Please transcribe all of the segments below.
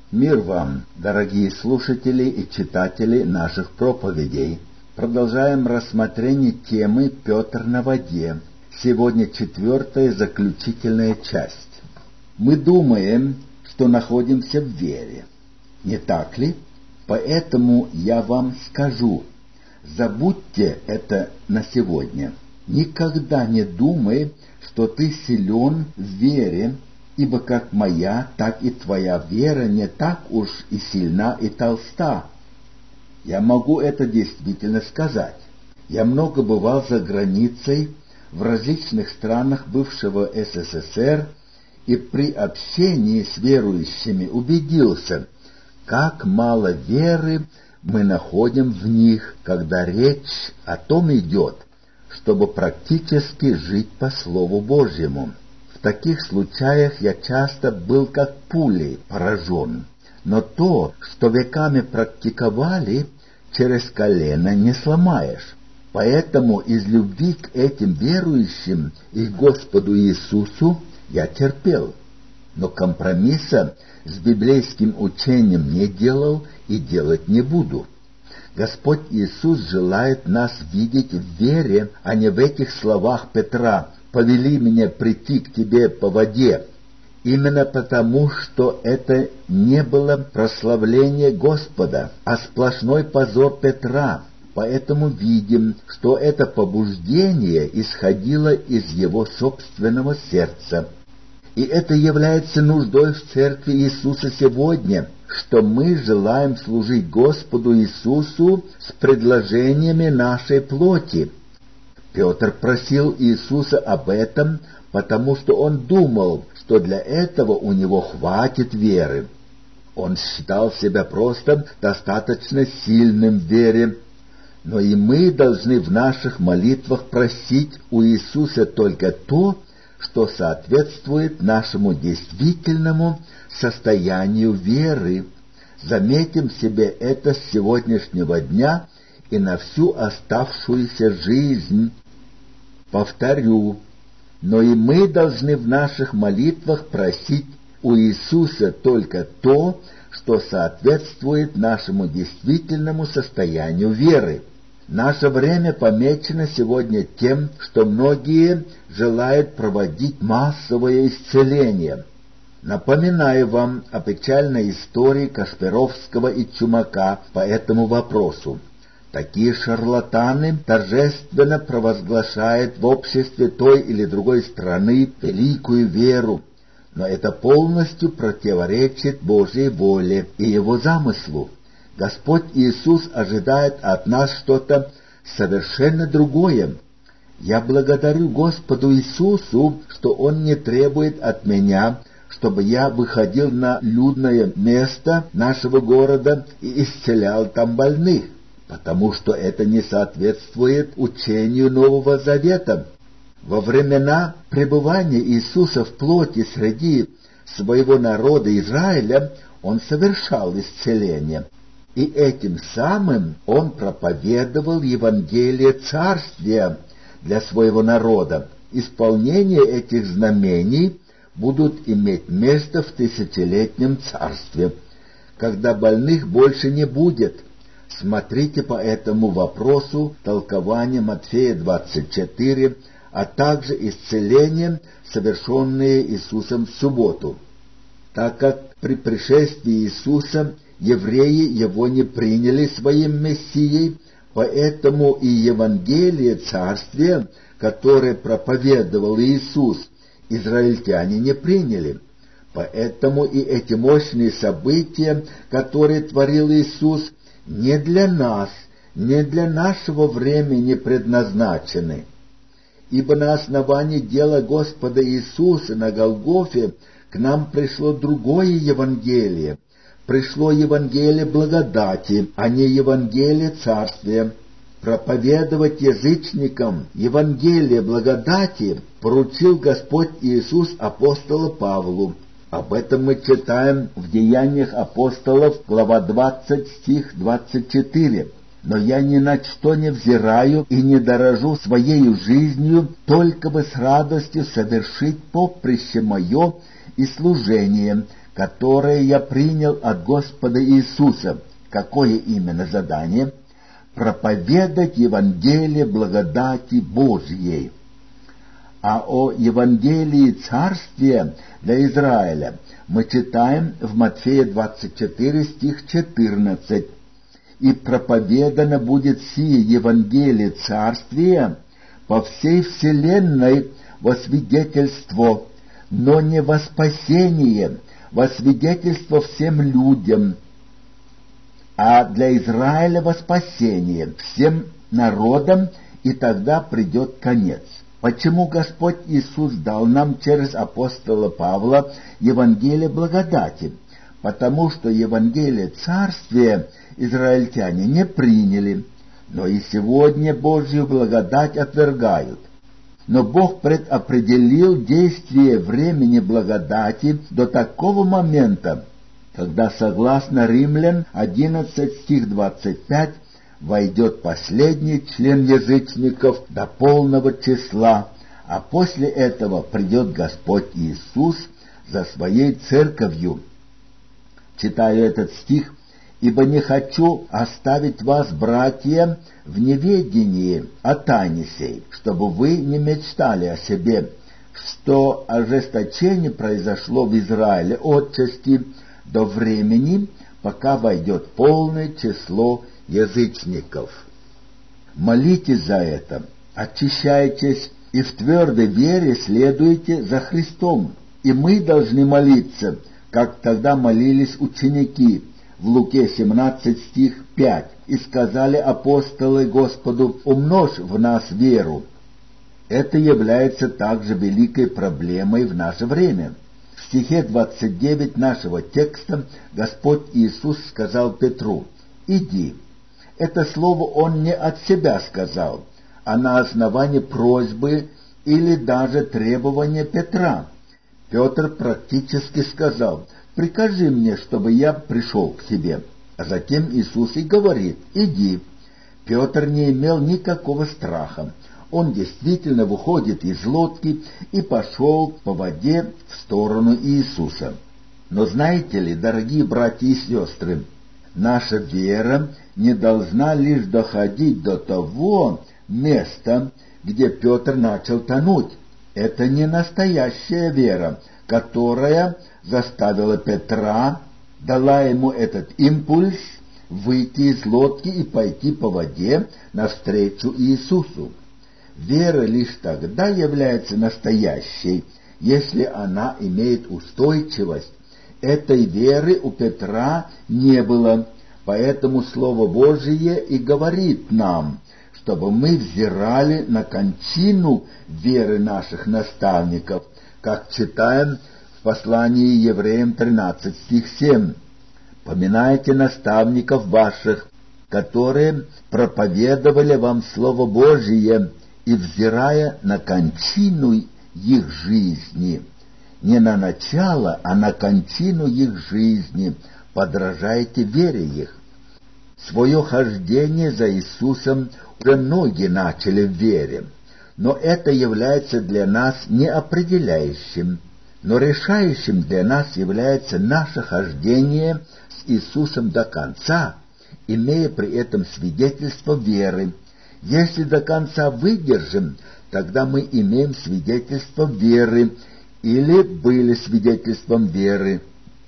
Мир вам, дорогие слушатели и читатели наших проповедей. Продолжаем рассмотрение темы «Петр на воде». Сегодня 4-я заключительная часть. Мы думаем, что находимся в вере. Не так ли? Поэтому я вам скажу, забудьте это на сегодня. Никогда не думай, что ты силен в вере, ибо как моя, так и твоя вера не так уж и сильна и толста. Я могу это действительно сказать. Я много бывал за границей, в различных странах бывшего СССР, и при общении с верующими убедился, как мало веры мы находим в них, когда речь о том идет, чтобы практически жить по Слову Божьему. В таких случаях я часто был как пулей поражен, но то, что веками практиковали, через колено не сломаешь. Поэтому из любви к этим верующим и к Господу Иисусу я терпел, но компромисса с библейским учением не делал и делать не буду. Господь Иисус желает нас видеть в вере, а не в этих словах Петра: «Повели меня прийти к тебе по воде», именно потому, что это не было прославление Господа, а сплошной позор Петра. Поэтому видим, что это побуждение исходило из его собственного сердца. И это является нуждой в церкви Иисуса сегодня, что мы желаем служить Господу Иисусу с предложениями нашей плоти. Петр просил Иисуса об этом, потому что он думал, что для этого у него хватит веры. Он считал себя просто достаточно сильным в вере. Но и мы должны в наших молитвах просить у Иисуса только то, что соответствует нашему действительному состоянию веры. Заметим себе это с сегодняшнего дня и на всю оставшуюся жизнь. Повторю, но и мы должны в наших молитвах просить у Иисуса только то, что соответствует нашему действительному состоянию веры. Наше время помечено сегодня тем, что многие желают проводить массовое исцеление. Напоминаю вам о печальной истории Кашпировского и Чумака по этому вопросу. Такие шарлатаны торжественно провозглашают в обществе той или другой страны великую веру, но это полностью противоречит Божьей воле и Его замыслу. Господь Иисус ожидает от нас что-то совершенно другое. Я благодарю Господу Иисусу, что Он не требует от меня, чтобы я выходил на людное место нашего города и исцелял там больных, потому что это не соответствует учению Нового Завета. Во времена пребывания Иисуса в плоти среди своего народа Израиля Он совершал исцеление, и этим самым Он проповедовал Евангелие Царствия для своего народа. Исполнение этих знамений будут иметь место в тысячелетнем Царстве, когда больных больше не будет. Смотрите по этому вопросу толкование Матфея 24, а также исцеления, совершенные Иисусом в субботу. Так как при пришествии Иисуса евреи Его не приняли своим Мессией, поэтому и Евангелие Царствия, которое проповедовал Иисус, израильтяне не приняли. Поэтому и эти мощные события, которые творил Иисус, не для нас, не для нашего времени предназначены. Ибо на основании дела Господа Иисуса на Голгофе к нам пришло другое Евангелие. Пришло Евангелие благодати, а не Евангелие Царствия. Проповедовать язычникам Евангелие благодати поручил Господь Иисус апостолу Павлу. Об этом мы читаем в Деяниях апостолов, глава 20, стих 24. «Но я ни на что не взираю и не дорожу своею жизнью, только бы с радостью совершить поприще мое и служение, которое я принял от Господа Иисуса. Какое именно задание? Проповедать Евангелие благодати Божьей. А о Евангелии Царствия для Израиля мы читаем в Матфея 24, стих 14. «И проповедано будет сие Евангелие Царствия по всей вселенной во свидетельство, но не во спасение, во свидетельство всем людям, а для Израиля во спасение, всем народам, и тогда придет конец». Почему Господь Иисус дал нам через апостола Павла Евангелие благодати? Потому что Евангелие Царствия израильтяне не приняли, но и сегодня Божью благодать отвергают. Но Бог предопределил действие времени благодати до такого момента, когда, согласно Римлян 11, стих 25, войдет последний член язычников до полного числа, а после этого придет Господь Иисус за своей церковью. Читаю этот стих: «Ибо не хочу оставить вас, братья, в неведении о тайне сей, чтобы вы не мечтали о себе, что ожесточение произошло в Израиле отчасти до времени, пока войдет полное число язычников». Молитесь за это, очищайтесь и в твердой вере следуйте за Христом. И мы должны молиться, как тогда молились ученики в Луке 17, стих 5. «И сказали апостолы Господу: умножь в нас веру». Это является также великой проблемой в наше время. В стихе 29 нашего текста Господь Иисус сказал Петру: «Иди». Это слово Он не от себя сказал, а на основании просьбы или даже требования Петра. Петр практически сказал: «Прикажи мне, чтобы я пришел к тебе». А затем Иисус и говорит: «Иди». Петр не имел никакого страха. Он действительно выходит из лодки и пошел по воде в сторону Иисуса. Но знаете ли, дорогие братья и сестры, наша вера не должна лишь доходить до того места, где Петр начал тонуть. Это не настоящая вера, которая заставила Петра, дала ему этот импульс выйти из лодки и пойти по воде навстречу Иисусу. Вера лишь тогда является настоящей, если она имеет устойчивость. Этой веры у Петра не было, поэтому Слово Божие и говорит нам, чтобы мы взирали на кончину веры наших наставников, как читаем в послании Евреям 13, стих 7. «Поминайте наставников ваших, которые проповедовали вам Слово Божие, и, взирая на кончину их жизни», не на начало, а на кончину их жизни, подражайте вере их. Свое хождение за Иисусом уже многие начали в вере, но это является для нас не определяющим, но решающим для нас является наше хождение с Иисусом до конца, имея при этом свидетельство веры. Если до конца выдержим, тогда мы имеем свидетельство веры, или были свидетельством веры.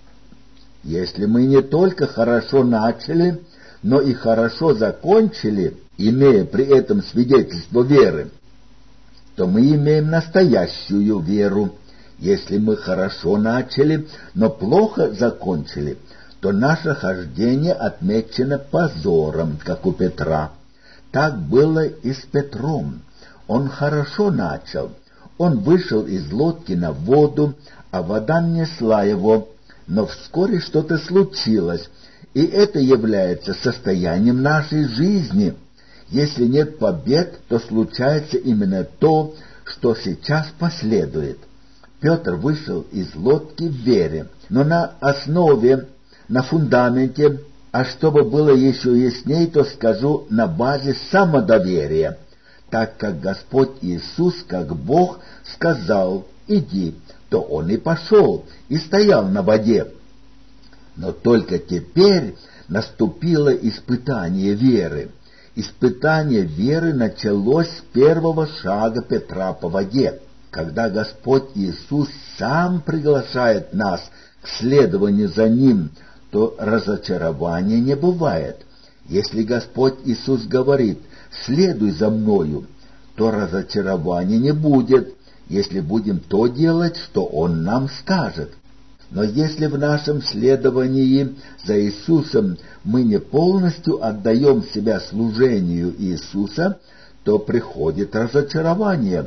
Если мы не только хорошо начали, но и хорошо закончили, имея при этом свидетельство веры, то мы имеем настоящую веру. Если мы хорошо начали, но плохо закончили, то наше хождение отмечено позором, как у Петра. Так было и с Петром. Он хорошо начал. Он вышел из лодки на воду, а вода несла его, но вскоре что-то случилось, и это является состоянием нашей жизни. Если нет побед, то случается именно то, что сейчас последует. Петр вышел из лодки в вере, но на основе, на фундаменте, а чтобы было еще яснее, то скажу, на базе самодоверия, так как Господь Иисус, как Бог, сказал: «Иди, то он и пошел, и стоял на воде. Но только теперь наступило испытание веры. Испытание веры началось с первого шага Петра по воде, когда Господь Иисус сам приглашает нас к следованию за Ним, то разочарования не бывает. Если Господь Иисус говорит «следуй за Мною», то разочарования не будет, если будем то делать, что Он нам скажет. Но если в нашем следовании за Иисусом мы не полностью отдаем себя служению Иисуса, то приходит разочарование.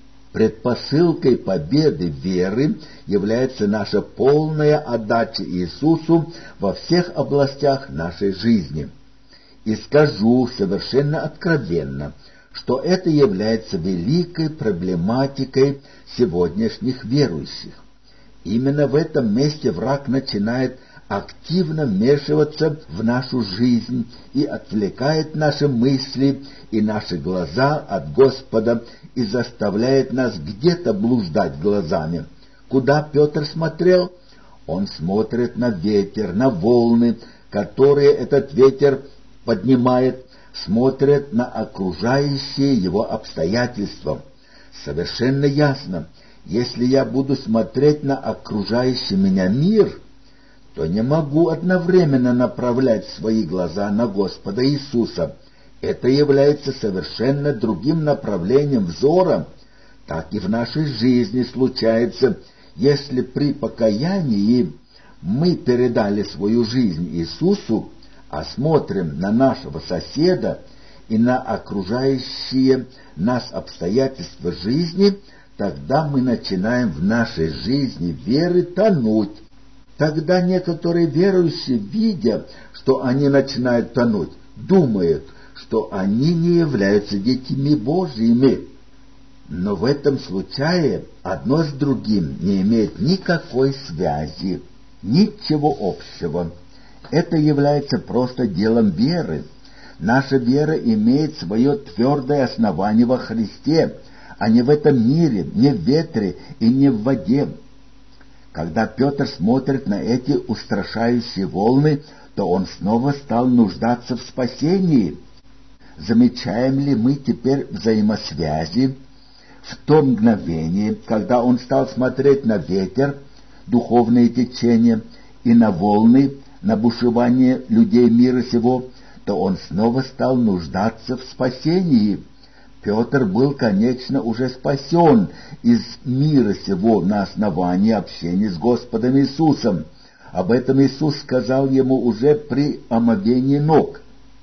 Предпосылкой победы веры является наша полная отдача Иисусу во всех областях нашей жизни. И скажу совершенно откровенно, что это является великой проблематикой сегодняшних верующих. Именно в этом месте враг начинает активно вмешиваться в нашу жизнь и отвлекает наши мысли и наши глаза от Господа и заставляет нас где-то блуждать глазами. Куда Петр смотрел? Он смотрит на ветер, на волны, которые этот ветер поднимает, смотрит на окружающие его обстоятельства. Совершенно ясно, если я буду смотреть на окружающий меня мир, то не могу одновременно направлять свои глаза на Господа Иисуса. Это является совершенно другим направлением взора. Так и в нашей жизни случается, если при покаянии мы передали свою жизнь Иисусу, а смотрим на нашего соседа и на окружающие нас обстоятельства жизни, тогда мы начинаем в нашей жизни веры тонуть. Тогда некоторые верующие, видя, что они начинают тонуть, думают, что они не являются детьми Божьими. Но в этом случае одно с другим не имеет никакой связи, ничего общего. Это является просто делом веры. Наша вера имеет свое твердое основание во Христе, а не в этом мире, не в ветре и не в воде. Когда Петр смотрит на эти устрашающие волны, то он снова стал нуждаться в спасении. Замечаем ли мы теперь взаимосвязи в то мгновение, когда он стал смотреть на ветер, духовные течения, и на волны, на бушевание людей мира сего, то он снова стал нуждаться в спасении. Петр был, конечно, уже спасен из мира сего на основании общения с Господом Иисусом. Об этом Иисус сказал ему уже при омовении ног.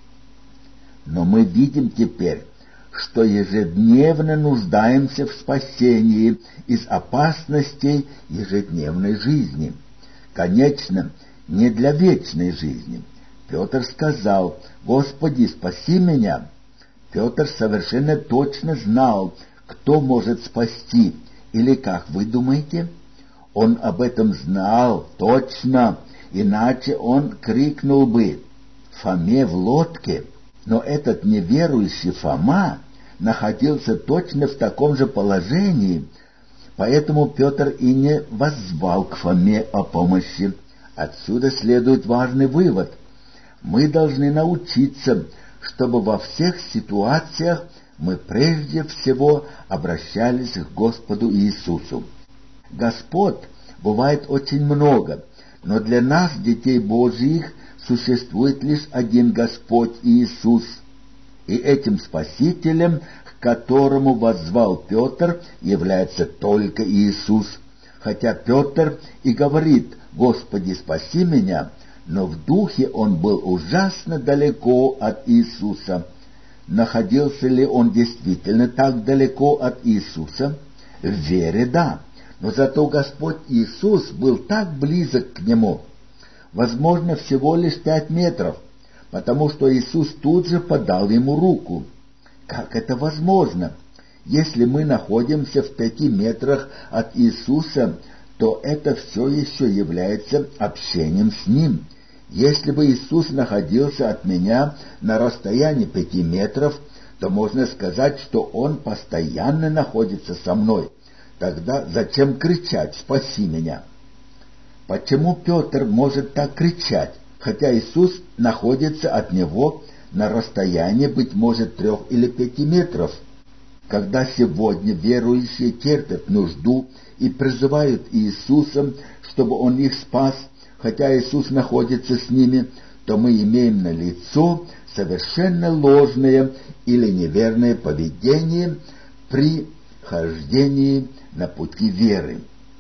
Но мы видим теперь, что ежедневно нуждаемся в спасении из опасностей ежедневной жизни. Конечно, не для вечной жизни. Петр сказал: «Господи, спаси меня». Петр совершенно точно знал, кто может спасти, или как вы думаете? Он об этом знал точно, иначе он крикнул бы Фоме в лодке. Но этот неверующий Фома находился точно в таком же положении, поэтому Петр и не воззвал к Фоме о помощи. Отсюда следует важный вывод. Мы должны научиться, чтобы во всех ситуациях мы прежде всего обращались к Господу Иисусу. Господ бывает очень много, но для нас, детей Божьих, существует лишь один Господь Иисус. И этим Спасителем, к которому воззвал Петр, является только Иисус. Хотя Петр и говорит: «Господи, спаси меня», но в духе он был ужасно далеко от Иисуса. Находился ли он действительно так далеко от Иисуса? В вере да, но зато Господь Иисус был так близок к нему. Возможно, всего лишь 5 метров, потому что Иисус тут же подал ему руку. Как это возможно? Если мы находимся в 5 метрах от Иисуса, то это все еще является общением с Ним. Если бы Иисус находился от меня на расстоянии 5 метров, то можно сказать, что Он постоянно находится со мной. Тогда зачем кричать «Спаси меня»? Почему Петр может так кричать, хотя Иисус находится от него на расстоянии, быть может, 3 или 5 метров? Когда сегодня верующие терпят нужду и призывают Иисуса, чтобы Он их спас, хотя Иисус находится с ними, то мы имеем налицо совершенно ложное или неверное поведение при хождении на пути веры.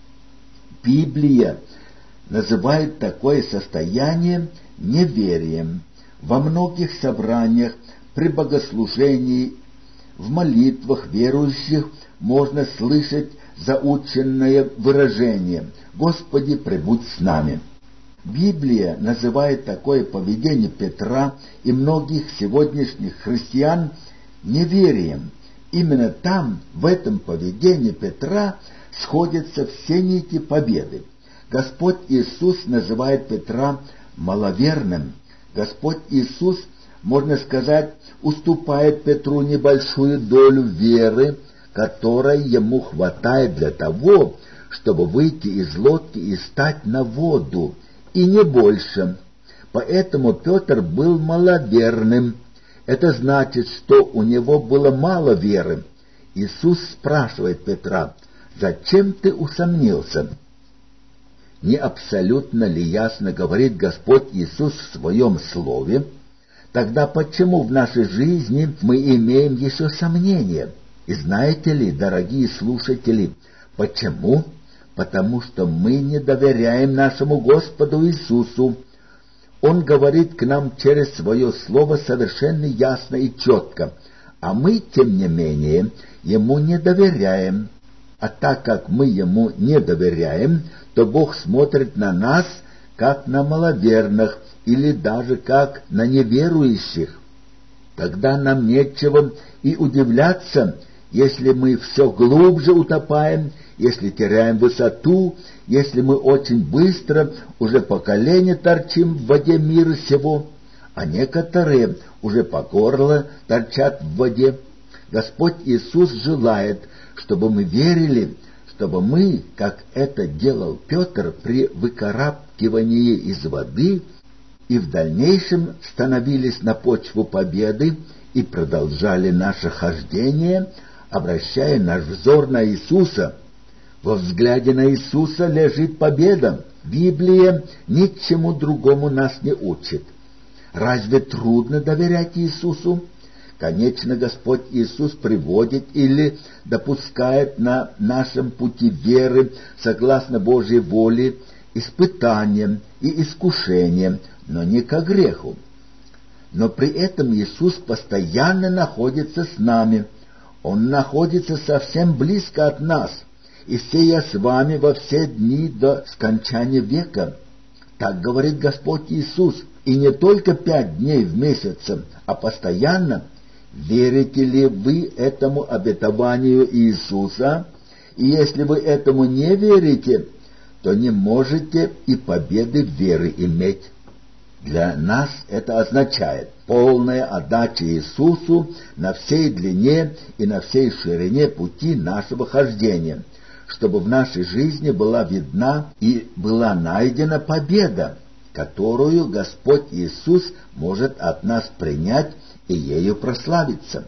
Библия называет такое состояние неверием. Во многих собраниях, при богослужении, в молитвах верующих можно слышать заученное выражение «Господи, пребудь с нами». Библия называет такое поведение Петра и многих сегодняшних христиан неверием. Именно там, в этом поведении Петра, сходятся все нити победы. Господь Иисус называет Петра маловерным. Господь Иисус, можно сказать, уступает Петру небольшую долю веры, которой ему хватает для того, чтобы выйти из лодки и стать на воду, и не больше. Поэтому Петр был маловерным. Это значит, что у него было мало веры. Иисус спрашивает Петра: «Зачем ты усомнился?» Не абсолютно ли ясно говорит Господь Иисус в Своем Слове? Тогда почему в нашей жизни мы имеем еще сомнения? И знаете ли, дорогие слушатели, почему? Потому что мы не доверяем нашему Господу Иисусу. Он говорит к нам через Свое Слово совершенно ясно и четко, а мы, тем не менее, Ему не доверяем. А так как мы Ему не доверяем, то Бог смотрит на нас, как на маловерных, или даже как на неверующих. Тогда нам нечего и удивляться, если мы все глубже утопаем, если теряем высоту, если мы очень быстро уже по колени торчим в воде мира сего, а некоторые уже по горло торчат в воде. Господь Иисус желает, чтобы мы верили, чтобы мы, как это делал Петр при выкарабкивании из воды, и в дальнейшем становились на почву победы и продолжали наше хождение, обращая наш взор на Иисуса. Во взгляде на Иисуса лежит победа. Библия ни к чему другому нас не учит. Разве трудно доверять Иисусу? Конечно, Господь Иисус приводит или допускает на нашем пути веры, согласно Божьей воле, испытаниям и искушениям, но не ко греху. Но при этом Иисус постоянно находится с нами. Он находится совсем близко от нас, и сея с вами во все дни до скончания века. Так говорит Господь Иисус, и не только 5 дней в месяц, а постоянно. Верите ли вы этому обетованию Иисуса? И если вы этому не верите, то не можете и победы веры иметь. Для нас это означает полная отдача Иисусу на всей длине и на всей ширине пути нашего хождения, чтобы в нашей жизни была видна и была найдена победа, которую Господь Иисус может от нас принять и ею прославиться.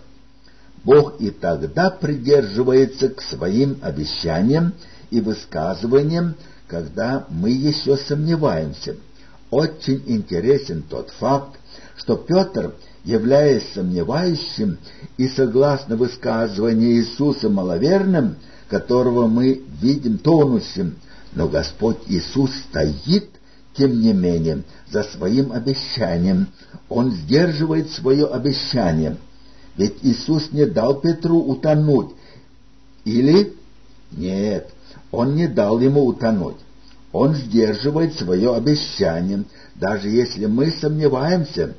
Бог и тогда придерживается к своим обещаниям и высказываниям, когда мы еще сомневаемся. Очень интересен тот факт, что Петр, являясь сомневающим и согласно высказыванию Иисуса маловерным, которого мы видим тонущим, но Господь Иисус стоит, тем не менее, за своим обещанием. Он сдерживает свое обещание. Ведь Иисус не дал Петру утонуть. Или? Нет, Он не дал ему утонуть. Он сдерживает свое обещание, даже если мы сомневаемся.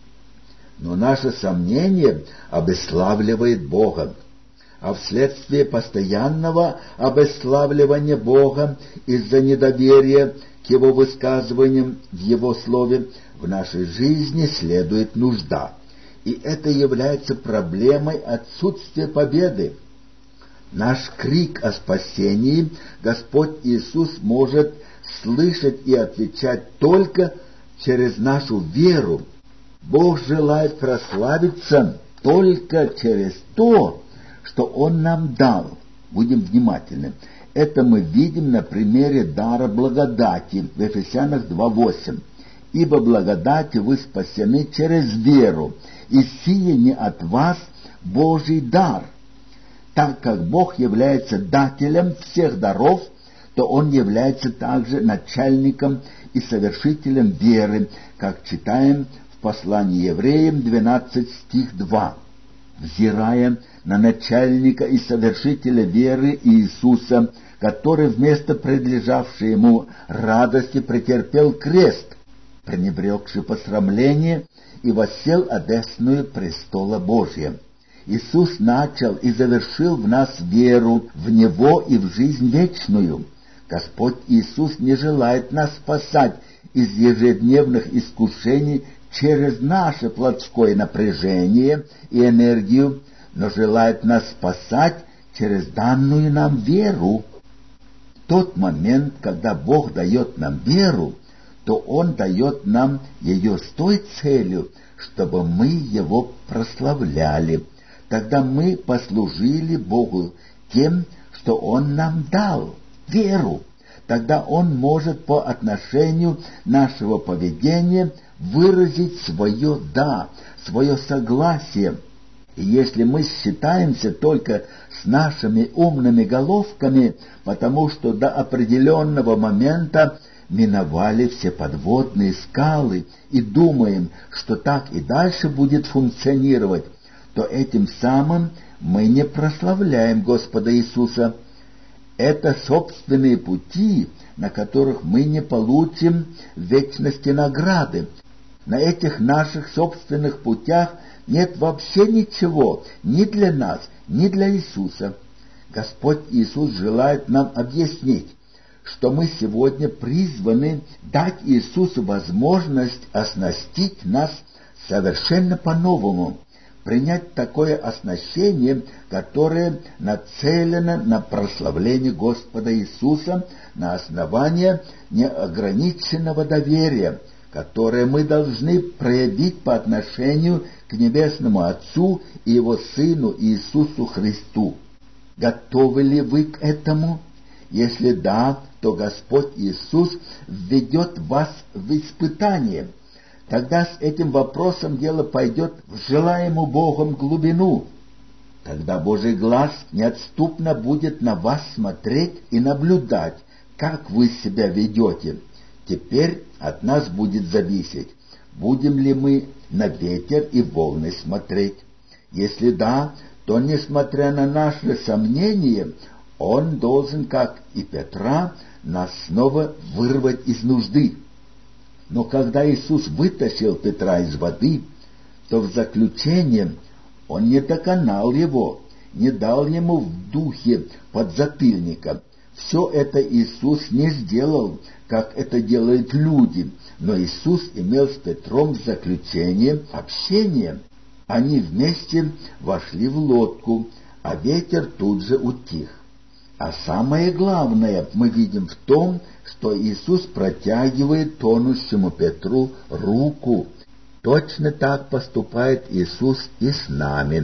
Но наше сомнение обесславливает Бога. А вследствие постоянного обесславливания Бога из-за недоверия к Его высказываниям в Его Слове в нашей жизни следует нужда. И это является проблемой отсутствия победы. Наш крик о спасении Господь Иисус может слышать и отвечать только через нашу веру. Бог желает прославиться только через то, что Он нам дал. Будем внимательны. Это мы видим на примере дара благодати в Ефесянах 2:8. «Ибо благодатью вы спасены через веру, и сие не от вас Божий дар». Так как Бог является дателем всех даров, то Он является также начальником и совершителем веры, как читаем в послании Евреям 12 стих 2. «Взирая на начальника и совершителя веры Иисуса, который вместо предлежавшей ему радости претерпел крест, пренебрегши посрамление, и воссел одесную престола Божия». Иисус начал и завершил в нас веру в Него и в жизнь вечную. Господь Иисус не желает нас спасать из ежедневных искушений через наше плотское напряжение и энергию, но желает нас спасать через данную нам веру. В тот момент, когда Бог дает нам веру, то Он дает нам ее с той целью, чтобы мы Его прославляли. Тогда мы послужили Богу тем, что Он нам дал, веру. Тогда Он может по отношению нашего поведения выразить свое «да», свое согласие. И если мы считаемся только с нашими умными головками, потому что до определенного момента миновали все подводные скалы и думаем, что так и дальше будет функционировать, то этим самым мы не прославляем Господа Иисуса. Это собственные пути, на которых мы не получим в вечности награды. На этих наших собственных путях нет вообще ничего ни для нас, ни для Иисуса. Господь Иисус желает нам объяснить, что мы сегодня призваны дать Иисусу возможность оснастить нас совершенно по-новому, принять такое оснащение, которое нацелено на прославление Господа Иисуса на основании неограниченного доверия, которое мы должны проявить по отношению к Небесному Отцу и Его Сыну Иисусу Христу. Готовы ли вы к этому? Если да, то Господь Иисус введет вас в испытание. Тогда с этим вопросом дело пойдет в желаемую Богом глубину. Тогда Божий глаз неотступно будет на вас смотреть и наблюдать, как вы себя ведете. Теперь от нас будет зависеть, будем ли мы на ветер и волны смотреть. Если да, то, несмотря на наши сомнения, Он должен, как и Петра, нас снова вырвать из нужды. Но когда Иисус вытащил Петра из воды, то в заключение Он не доконал его, не дал ему в духе подзатыльника. Все это Иисус не сделал, как это делают люди, но Иисус имел с Петром в заключение общение. Они вместе вошли в лодку, а ветер тут же утих. А самое главное мы видим в том, что Иисус протягивает тонущему Петру руку. Точно так поступает Иисус и с нами.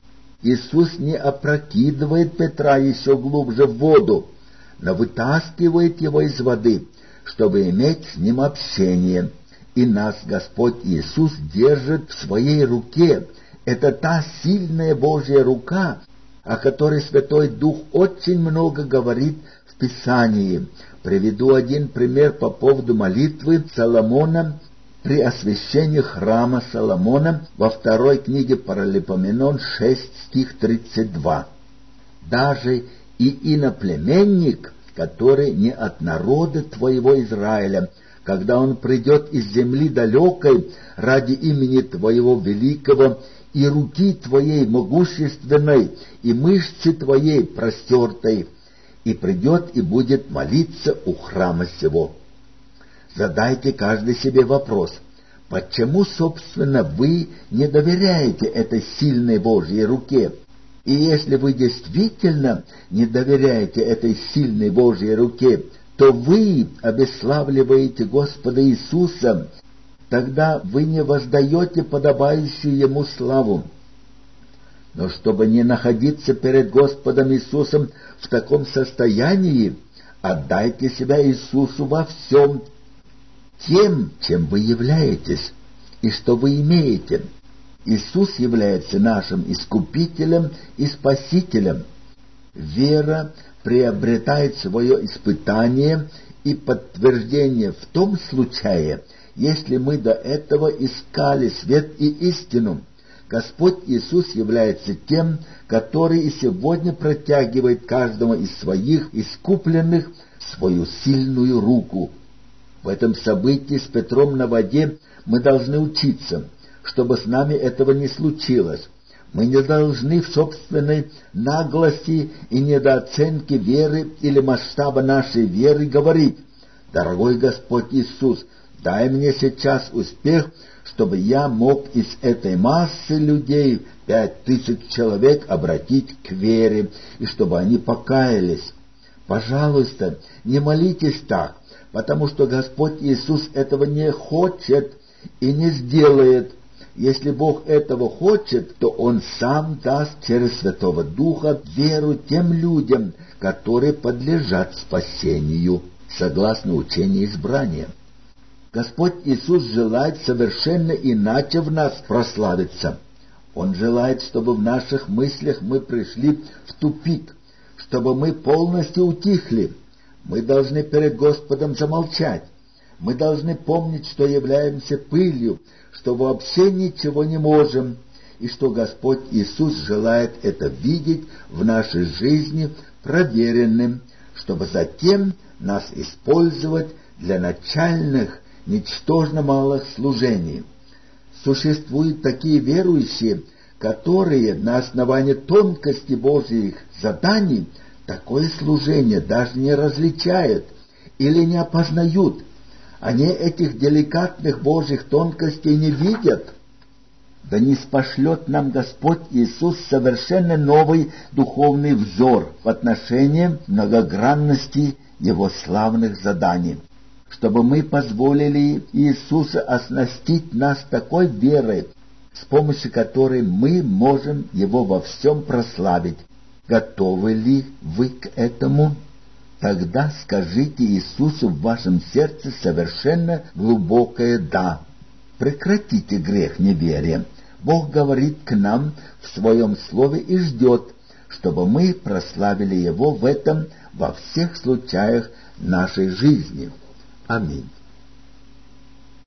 Иисус не опрокидывает Петра еще глубже в воду, но вытаскивает его из воды, чтобы иметь с ним общение. И нас Господь Иисус держит в своей руке. Это та сильная Божья рука, о которой Святой Дух очень много говорит в Писании. Приведу один пример по поводу молитвы Соломона при освящении храма Соломона во второй книге Паралипоменон 6 стих 32. «Даже и иноплеменник, который не от народа твоего Израиля, когда он придет из земли далекой ради имени твоего великого, и руки твоей могущественной, и мышцы твоей простертой, и придет и будет молиться у храма сего». Задайте каждый себе вопрос: почему, собственно, вы не доверяете этой сильной Божьей руке? И если вы действительно не доверяете этой сильной Божьей руке, то вы обесславливаете Господа Иисуса, тогда вы не воздаете подобающую Ему славу. Но чтобы не находиться перед Господом Иисусом в таком состоянии, отдайте себя Иисусу во всем, тем, чем вы являетесь и что вы имеете. Иисус является нашим Искупителем и Спасителем. Вера приобретает свое испытание и подтверждение в том случае, если мы до этого искали свет и истину. Господь Иисус является тем, который и сегодня протягивает каждому из своих искупленных свою сильную руку. В этом событии с Петром на воде мы должны учиться, чтобы с нами этого не случилось. Мы не должны в собственной наглости и недооценке веры или масштаба нашей веры говорить: «Дорогой Господь Иисус, дай мне сейчас успех, чтобы я мог из этой массы людей 5000 человек обратить к вере, и чтобы они покаялись». Пожалуйста, не молитесь так, потому что Господь Иисус этого не хочет и не сделает. Если Бог этого хочет, то Он сам даст через Святого Духа веру тем людям, которые подлежат спасению, согласно учению избрания. Господь Иисус желает совершенно иначе в нас прославиться. Он желает, чтобы в наших мыслях мы пришли в тупик, чтобы мы полностью утихли. Мы должны перед Господом замолчать. Мы должны помнить, что являемся пылью, что вообще ничего не можем, и что Господь Иисус желает это видеть в нашей жизни проверенным, чтобы затем нас использовать для начальных, ничтожно малых служений. Существуют такие верующие, которые на основании тонкости Божьих заданий такое служение даже не различают или не опознают. Они этих деликатных Божьих тонкостей не видят. Да ниспошлет нам Господь Иисус совершенно новый духовный взор в отношении многогранности Его славных заданий, чтобы мы позволили Иисусу оснастить нас такой верой, с помощью которой мы можем Его во всем прославить. Готовы ли вы к этому? Тогда скажите Иисусу в вашем сердце совершенно глубокое «да». Прекратите грех неверия. Бог говорит к нам в Своем Слове и ждет, чтобы мы прославили Его в этом во всех случаях нашей жизни. Аминь.